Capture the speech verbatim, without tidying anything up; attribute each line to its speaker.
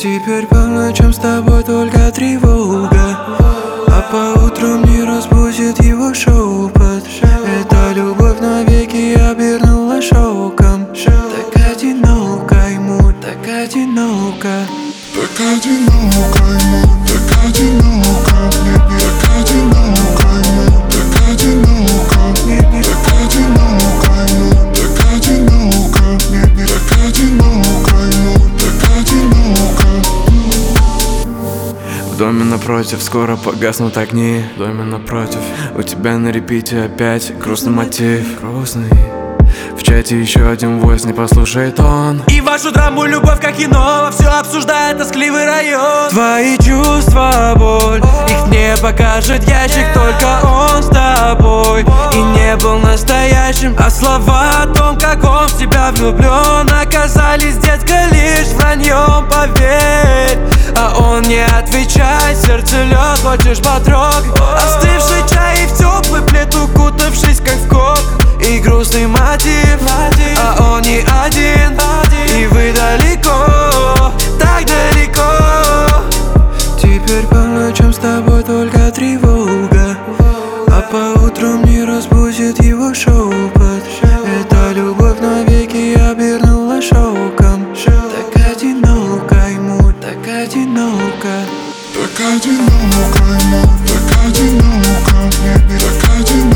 Speaker 1: Теперь по ночам с тобой только тревога, а по утрам не разбудит его шепот. Эта любовь навеки обернула шоком. Так одиноко ему, так одиноко.
Speaker 2: Так одиноко ему, так одиноко. Так одиноко ему, так одиноко. Так одиноко ему, так одиноко. Так одиноко ему, так одиноко.
Speaker 1: В доме напротив скоро погаснут огни. В доме напротив у тебя на репите опять грустный мотив. Грустный. В чате еще один войс, не послушает он.
Speaker 3: И вашу драму любовь как кино, все обсуждает тоскливый район.
Speaker 1: Твои чувства, боль, их не покажет ящик, только он с тобой и не был настоящим. А слова о том, как он в тебя влюблен, оказались, детка, лишь враньем, поверь. А он не отвечает, сердце лед, хочешь потрогать. Остывший чай и в теплый плед, укутавшись как в кок. И грустный мотив, а он не один, и вы далеко, так далеко. Теперь по ночам с тобой только тревога, а по утрам не разбудит его шепот. Эта любовь навеки обернула шоком. Так одиноко ему, так одиноко.
Speaker 2: Так одиноко ему, так одиноко. Так одиноко.